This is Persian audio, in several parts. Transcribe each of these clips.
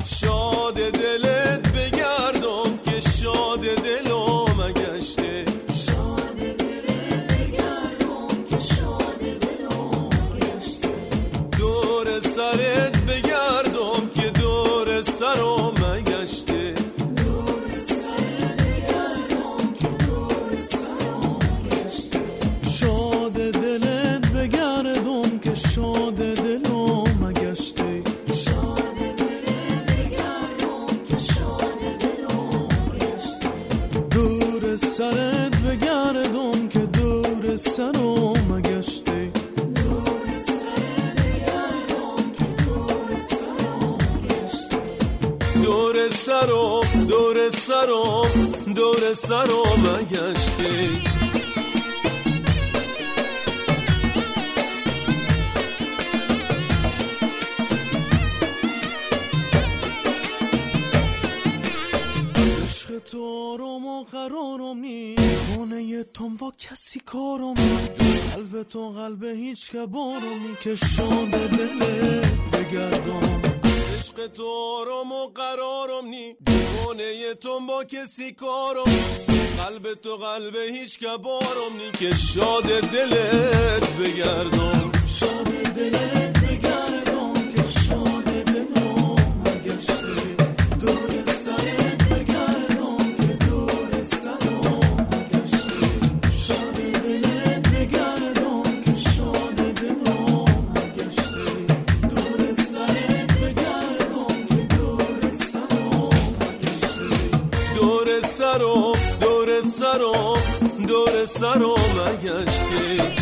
شاد دلت بگردم که شاد دلم گشته، شاد دلت بگردم که شاد دلم گشته، دور سرت بگردم که دور سرم گشته، دور سرت بگردم که دور سرم گشته، شاد دلت بگردم که شاد دلم گشته، شاد دلت بگردم که شاد دلم گشته، دور سرت بگردم که دور سرم گشته، دور سرت بگردم که دور سرم گشته، دور سرم دور سرم دور سرم گشته. عشق تو آرام و قرارم نی، خانه تام با کسی کارم نی، قلب تو قلب هیچ که بارم نی که شاد دلت بگردم. عشق تو آرام و قرارم نی، دیوانه تو با کسی کارم نی، قلب تو قلب هیچ که بارم نی که شاد دلت بگردم. شاد دلت بگردم که شاد دلم گشته، دور سرت بگردم که دور سرم گشته، شاد دلت بگردم که شاد دلم گشته، دور سرت بگردم که دور سرم گشته، دور سرم دور سرم دور سرم گشته.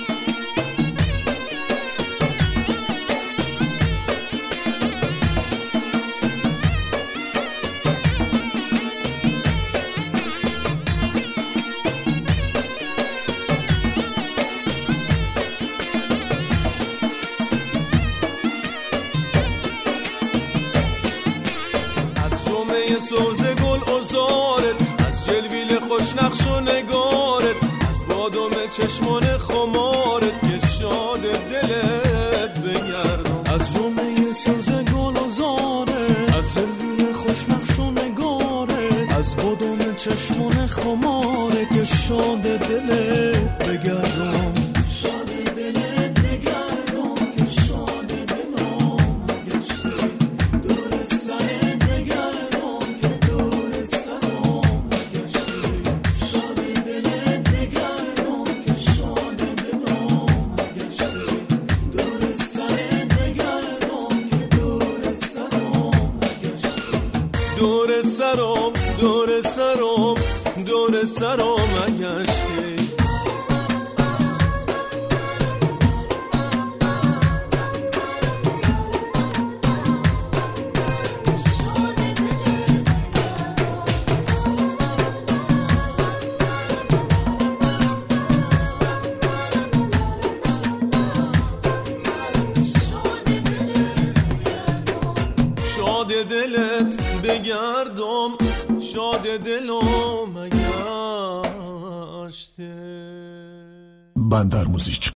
سوز گل ازارت، از جلویل خوش نقش و نگارت، از بادام چشمان خمارت که شاد دلت بگردم. از جمعه سوز گل ازارت، از جلویل خوش نقش و نگارت، از بادام چشمان خمارت که شاد دلت بگردم. شاد دلت بگردم که شاد دلم گشته، دور سرت بگردم که دور سرم گشته، شاد دلت بگردم که شاد دلم گشته، دور سرت بگردم که دور سرم گشته، دور سرم دور سرم دور سرم گشته. شاد دلت بگردم شاد دلم گشته. بندر موزیک.